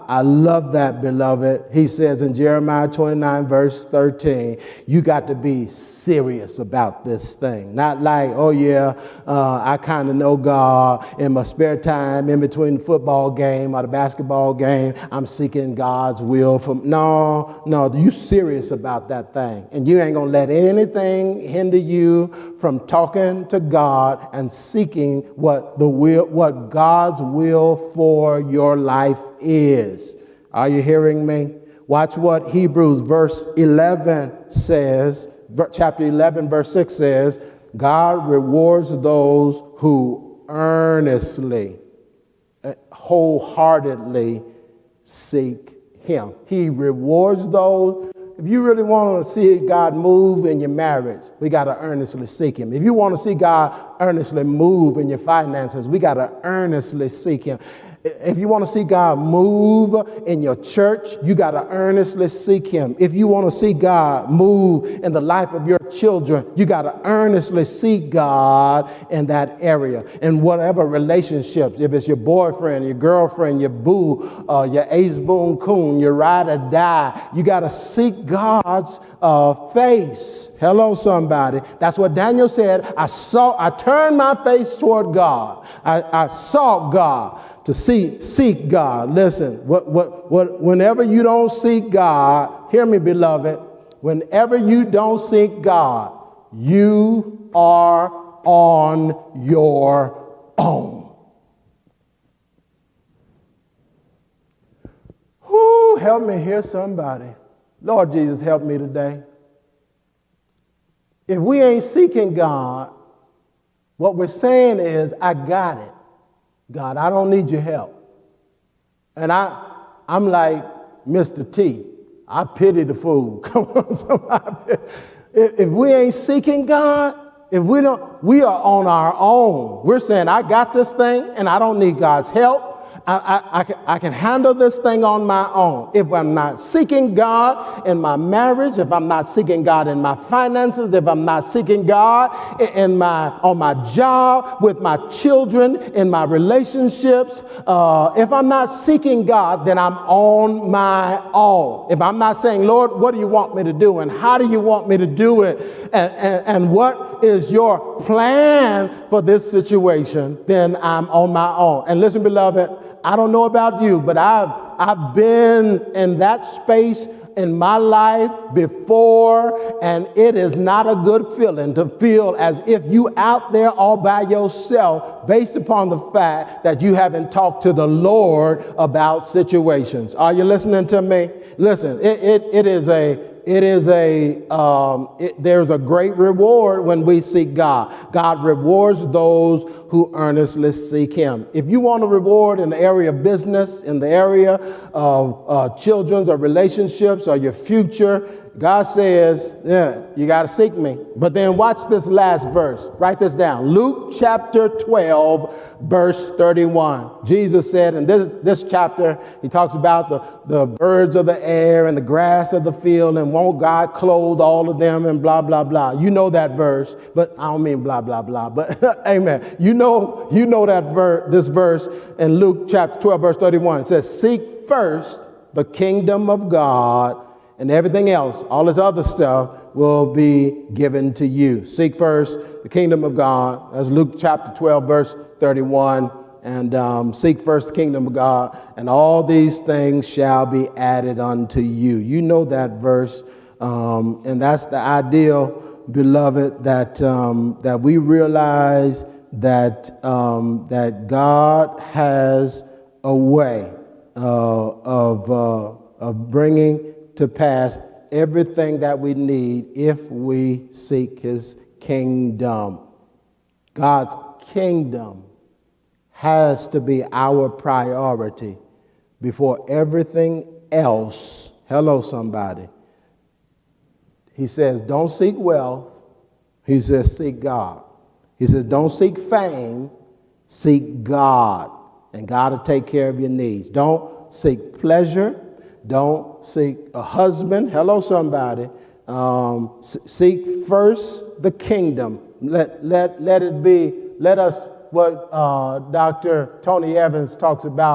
I love that, beloved. He says in Jeremiah 29, verse 13, you got to be serious about this thing. Not like, oh yeah, I kind of know God in my spare time in between the football game or the basketball game. I'm seeking God's will. No, you serious about that thing. And you ain't going to let anything hinder you from talking to God and seeking what God's will for your life is. Are you hearing me? Watch what Hebrews verse 11 says. Chapter 11 verse 6 says, God rewards those who earnestly, wholeheartedly seek him. He rewards those. If you really want to see God move in your marriage, we got to earnestly seek him. If you want to see God earnestly move in your finances, we got to earnestly seek him. If you want to see God move in your church, you got to earnestly seek him. If you want to see God move in the life of your children, you got to earnestly seek God in that area. In whatever relationships, if it's your boyfriend, your girlfriend, your boo, your ace boon coon, your ride or die, you got to seek God's face. Hello, somebody. That's what Daniel said. I turned my face toward God. I sought God. To seek God. Listen, whenever you don't seek God, hear me, beloved, whenever you don't seek God, you are on your own. Whoo, help me hear somebody. Lord Jesus, help me today. If we ain't seeking God, what we're saying is, I got it. God, I don't need your help. And I'm like Mr. T. I pity the fool. Come on, somebody. If we ain't seeking God, we are on our own. We're saying, I got this thing and I don't need God's help. I can handle this thing on my own. If I'm not seeking God in my marriage, if I'm not seeking God in my finances, if I'm not seeking God on my job, with my children, in my relationships, if I'm not seeking God, then I'm on my own. If I'm not saying, Lord, what do you want me to do? And how do you want me to do it? And what is your plan for this situation? Then I'm on my own. And listen, beloved, I don't know about you, but I've been in that space in my life before, and it is not a good feeling to feel as if you out there all by yourself based upon the fact that you haven't talked to the Lord about situations. Are you listening to me? Listen, there's a great reward when we seek God. God rewards those who earnestly seek him. If you want a reward in the area of business, in the area of children's or relationships or your future, God says, yeah, you got to seek me. But then watch this last verse. Write this down. Luke chapter 12, verse 31. Jesus said in this chapter, he talks about the birds of the air and the grass of the field, and won't God clothe all of them, and blah, blah, blah. You know that verse, but I don't mean blah, blah, blah, but amen. You know this verse in Luke chapter 12, verse 31. It says, seek first the kingdom of God, and everything else, all this other stuff, will be given to you. Seek first the kingdom of God. That's Luke chapter 12, verse 31. And seek first the kingdom of God, and all these things shall be added unto you. You know that verse. And that's the ideal, beloved, that we realize that God has a way of bringing to pass everything that we need if we seek his kingdom. God's kingdom has to be our priority before everything else. Hello, somebody. He says, don't seek wealth. He says, seek God. He says, don't seek fame, seek God. And God will take care of your needs. Don't seek pleasure. Don't seek a husband. Hello, somebody. Seek first the kingdom. Let us, what Dr. Tony Evans talks about,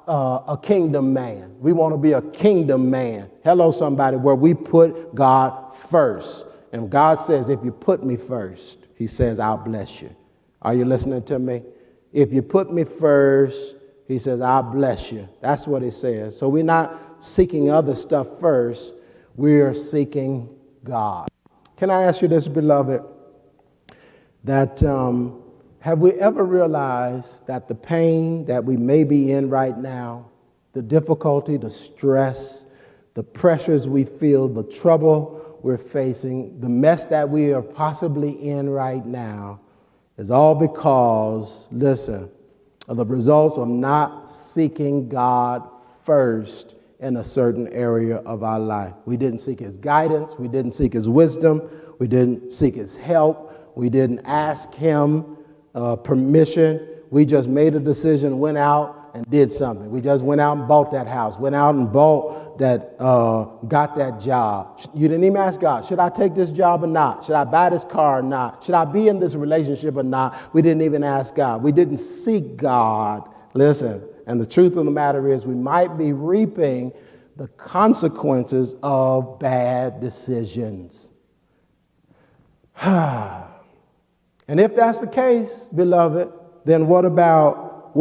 a kingdom man. We want to be a kingdom man. Hello, somebody, where we put God first. And God says, if you put me first, he says, I'll bless you. Are you listening to me? If you put me first, he says, I'll bless you. That's what he says. So we're not seeking other stuff first. We're seeking God. Can I ask you this, beloved, that have we ever realized that the pain that we may be in right now, the difficulty, the stress, the pressures we feel, the trouble we're facing, the mess that we are possibly in right now is all because, listen, of the results of not seeking God first in a certain area of our life. We didn't seek his guidance. We didn't seek his wisdom. We didn't seek his help. We didn't ask him permission. We just made a decision, went out and did something. We just went out and bought that house, went out and bought that, got that job. You didn't even ask God, should I take this job or not? Should I buy this car or not? Should I be in this relationship or not? We didn't even ask God. We didn't seek God. Listen, and the truth of the matter is we might be reaping the consequences of bad decisions. And if that's the case, beloved, then what about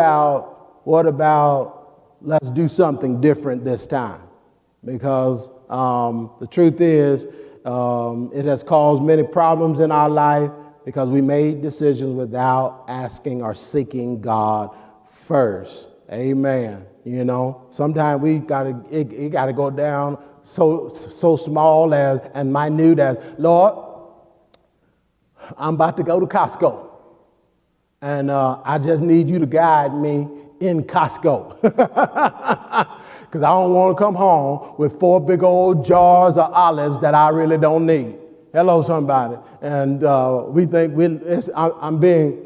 let's do something different this time? Because the truth is, it has caused many problems in our life because we made decisions without asking or seeking God first. Amen. You know, sometimes it gotta go down so small and minute as, Lord, I'm about to go to Costco, and I just need you to guide me in Costco, because I don't want to come home with 4 big old jars of olives that I really don't need. Hello, somebody. And we think I'm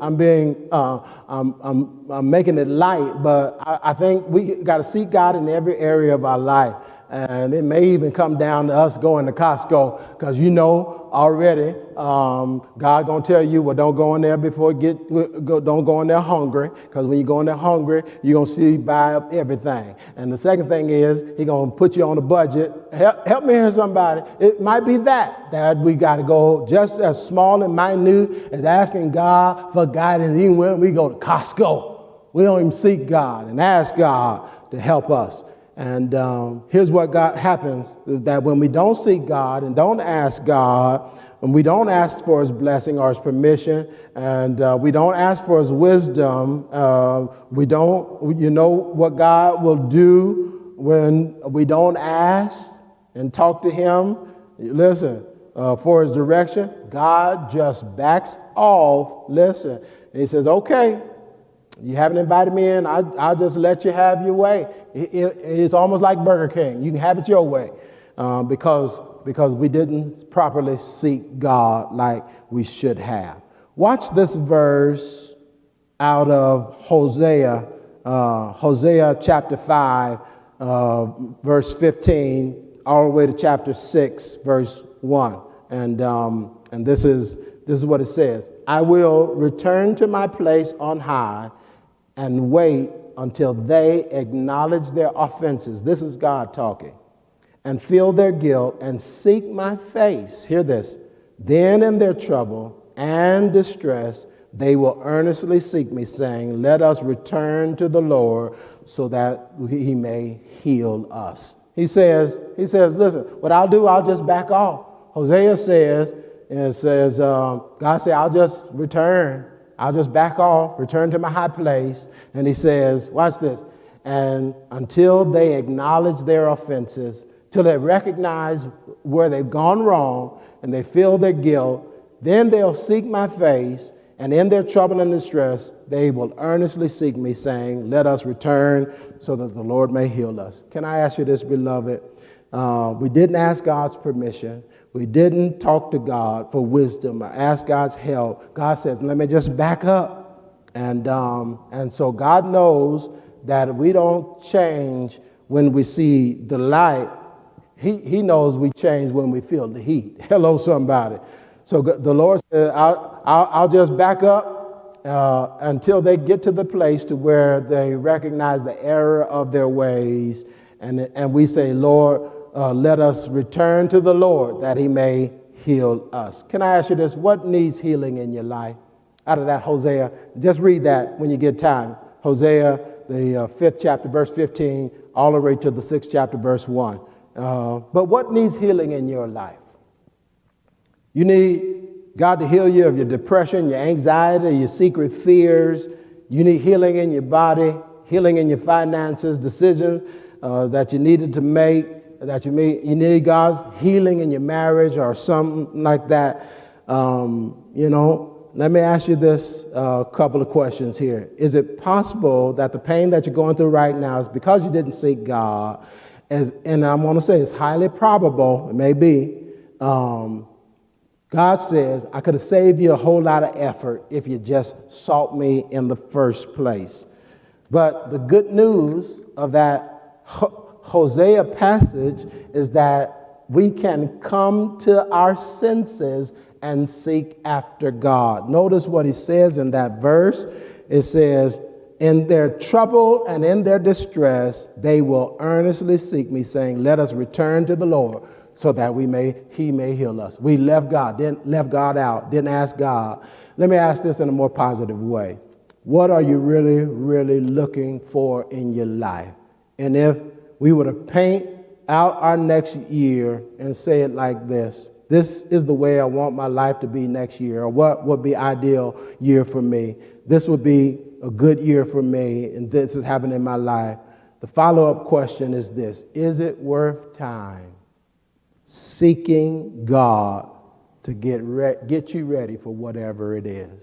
making it light, but I think we got to seek God in every area of our life. And it may even come down to us going to Costco, because you know already God gonna tell you, well, don't go in there don't go in there hungry, because when you go in there hungry, you're gonna see buy up everything. And the second thing is he gonna put you on a budget. Help me here, somebody. It might be that we got to go just as small and minute as asking God for guidance. Even when we go to Costco, we don't even seek God and ask God to help us. And here's what happens, that when we don't seek God and don't ask God, and we don't ask for his blessing or his permission, and we don't ask for his wisdom, we don't, you know what God will do when we don't ask and talk to him? Listen, for his direction, God just backs off. Listen, and he says, okay, you haven't invited me in, I'll just let you have your way. It's almost like Burger King. You can have it your way, because we didn't properly seek God like we should have. Watch this verse out of Hosea chapter 5, verse 15, all the way to chapter 6, verse 1. And this is what it says. I will return to my place on high and wait until they acknowledge their offenses. This is God talking. And feel their guilt and seek my face. Hear this. Then in their trouble and distress, they will earnestly seek me, saying, let us return to the Lord so that he may heal us. He says, listen, what I'll do, I'll just back off. Hosea says, God said, I'll just return. I'll just back off, return to my high place. And he says, watch this. And until they acknowledge their offenses, till they recognize where they've gone wrong and they feel their guilt, then they'll seek my face. And in their trouble and distress, they will earnestly seek me, saying, let us return so that the Lord may heal us. Can I ask you this, beloved? We didn't ask God's permission. We didn't talk to God for wisdom or ask God's help. God says, let me just back up. And so God knows that if we don't change when we see the light, he knows we change when we feel the heat. Hello, somebody. So the Lord said, I'll just back up. until they get to the place to where they recognize the error of their ways. And we say, Lord, let us return to the Lord that he may heal us. Can I ask you this? What needs healing in your life? Out of that Hosea, just read that when you get time. Hosea, the 5th chapter, verse 15, all the way to the 6th chapter, verse 1. But what needs healing in your life? You need God to heal you of your depression, your anxiety, your secret fears. You need healing in your body, healing in your finances, decisions that you needed to make, that you need God's healing in your marriage or something like that. Let me ask you this couple of questions here. Is it possible that the pain that you're going through right now is because you didn't seek God? And I'm going to say it's highly probable, it may be. God says, I could have saved you a whole lot of effort if you just sought me in the first place. But the good news of that Hosea passage is that we can come to our senses and seek after God. Notice what he says in that verse. It says, in their trouble and in their distress, they will earnestly seek me, saying, let us return to the Lord so that he may heal us. We left God out, didn't ask God. Let me ask this in a more positive way. What are you really, really looking for in your life? And if we were to paint out our next year and say it like this is the way I want my life to be next year, or what would be ideal year for me. This would be a good year for me, and this is happening in my life. The follow-up question is this: is it worth time seeking God to get you ready for whatever it is?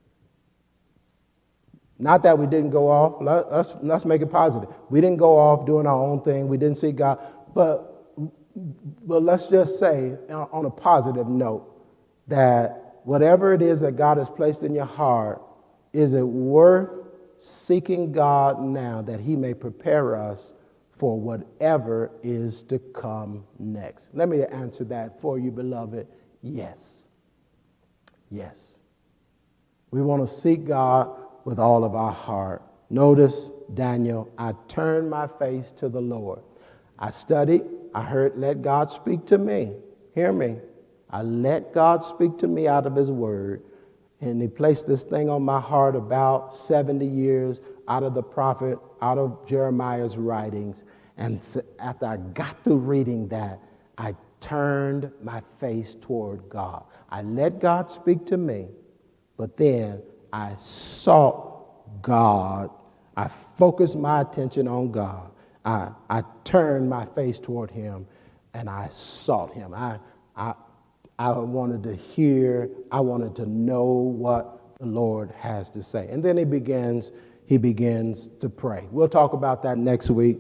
Not that we didn't go off. Let's make it positive. We didn't go off doing our own thing. We didn't seek God. But let's just say, on a positive note, that whatever it is that God has placed in your heart, is it worth seeking God now that he may prepare us for whatever is to come next? Let me answer that for you, beloved. Yes. Yes. We want to seek God with all of our heart. Notice Daniel, I turned my face to the Lord. I studied, I heard, let God speak to me. Hear me. I let God speak to me out of his word. And he placed this thing on my heart about 70 years out of Jeremiah's writings. And after I got through reading that, I turned my face toward God. I let God speak to me, but then I sought God. I focused my attention on God. I turned my face toward him, and I sought him. I wanted to hear, I wanted to know what the Lord has to say. And then he begins to pray. We'll talk about that next week.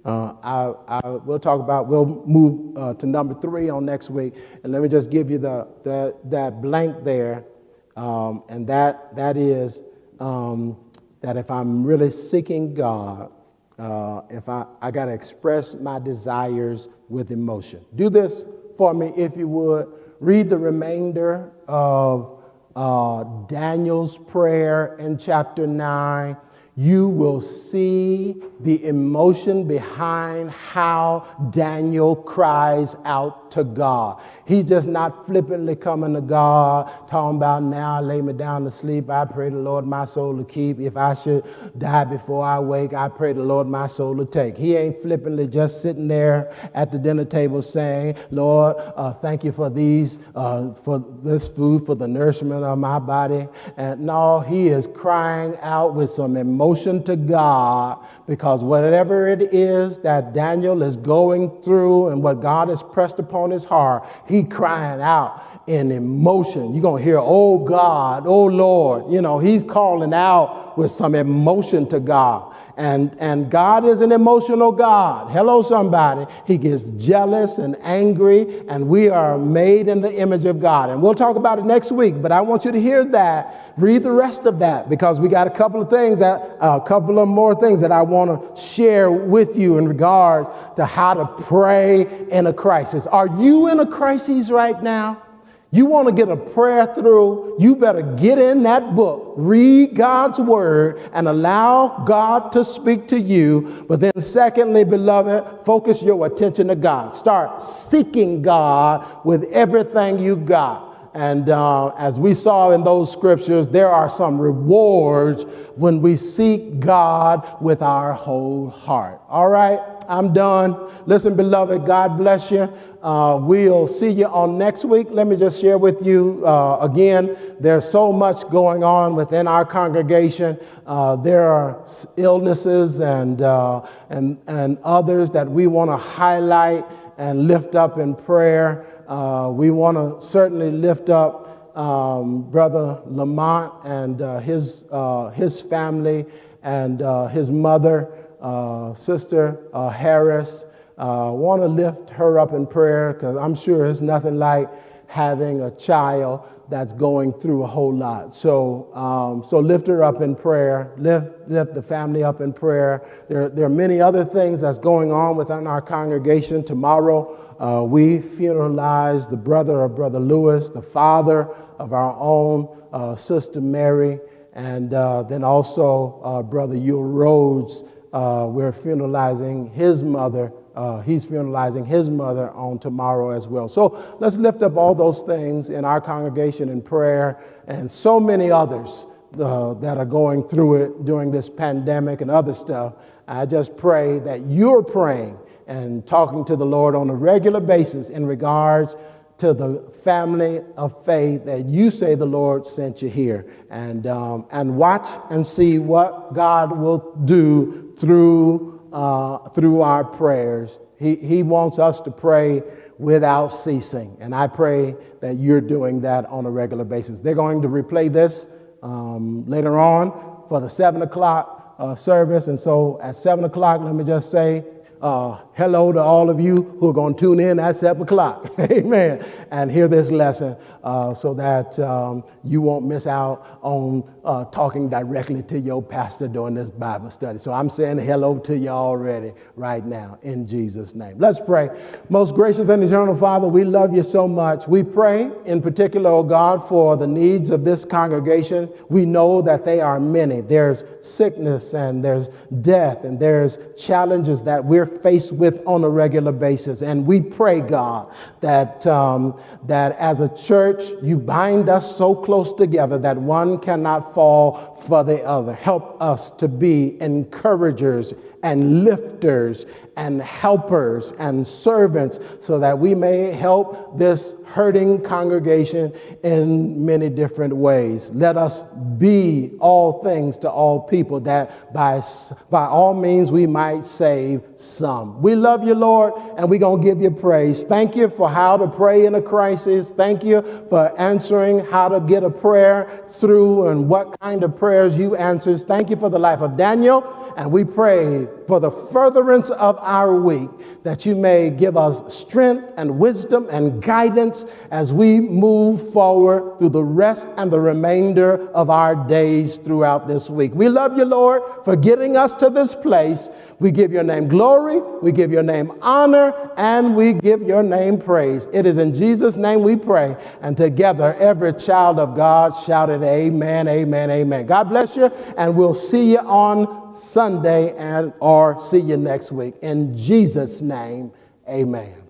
We'll move to number 3 on next week. And let me just give you that blank there. And that is that if I'm really seeking God, if I got to express my desires with emotion. Do this for me, if you would. Read the remainder of Daniel's prayer in chapter 9. You will see the emotion behind how Daniel cries out to God. He's just not flippantly coming to God, talking about, now I lay me down to sleep. I pray the Lord my soul to keep. If I should die before I wake, I pray the Lord my soul to take. He ain't flippantly just sitting there at the dinner table saying, Lord, thank you for for this food, for the nourishment of my body. And no, he is crying out with some emotion to God, because whatever it is that Daniel is going through and what God has pressed upon his heart, he crying out in emotion. You're going to hear, oh God, oh Lord. He's calling out with some emotion to God. And God is an emotional God. Hello, somebody. He gets jealous and angry, and we are made in the image of God. And we'll talk about it next week, but I want you to hear that. Read the rest of that, because we got a couple of more things that I want to share with you in regard to how to pray in a crisis. Are you in a crisis right now? You want to get a prayer through, you better get in that book, read God's word, and allow God to speak to you. But then secondly, beloved, focus your attention to God. Start seeking God with everything you got. And as we saw in those scriptures, there are some rewards when we seek God with our whole heart. All right, I'm done. Listen, beloved, God bless you. We'll see you on next week. Let me just share with you again, there's so much going on within our congregation. There are illnesses and others that we want to highlight and lift up in prayer. We want to certainly lift up Brother Lamont and his family and his mother, Sister Harris. Want to lift her up in prayer because I'm sure it's nothing like having a child that's going through a whole lot. So lift her up in prayer. Lift the family up in prayer. There are many other things that's going on within our congregation. Tomorrow, we funeralize the brother of Brother Lewis, the father of our own Sister Mary, and then also Brother Yule Rhodes. We're funeralizing his mother. He's funeralizing his mother on tomorrow as well. So let's lift up all those things in our congregation in prayer, and so many others that are going through it during this pandemic and other stuff. I just pray that you're praying and talking to the Lord on a regular basis in regards to the family of faith that you say the Lord sent you here, and watch and see what God will do through our prayers. He wants us to pray without ceasing, and I pray that you're doing that on a regular basis. They're going to replay this later on for the 7 o'clock service, and so at 7 o'clock, let me just say hello to all of you who are going to tune in at 7 o'clock. Amen. And hear this lesson so that you won't miss out on talking directly to your pastor during this Bible study. So I'm saying hello to you already right now in Jesus' name. Let's pray. Most gracious and eternal Father, we love you so much. We pray in particular, oh God, for the needs of this congregation. We know that they are many. There's sickness and there's death and there's challenges that we're faced with on a regular basis. And we pray, God, that as a church, you bind us so close together that one cannot fall for the other. Help us to be encouragers and lifters and helpers and servants so that we may help this hurting congregation in many different ways. Let us be all things to all people, that by all means we might save some. We love you, Lord, and we're going to give you praise. Thank you for how to pray in a crisis. Thank you for answering how to get a prayer through and what kind of prayers you answer. Thank you for the life of Daniel. And we pray for the furtherance of our week, that you may give us strength and wisdom and guidance as we move forward through the rest and the remainder of our days throughout this week. We love you, Lord, for getting us to this place. We give your name glory, we give your name honor, and we give your name praise. It is in Jesus' name we pray. And together, every child of God shouted amen, amen, amen. God bless you, and we'll see you on Sunday or see you next week. In Jesus' name, amen.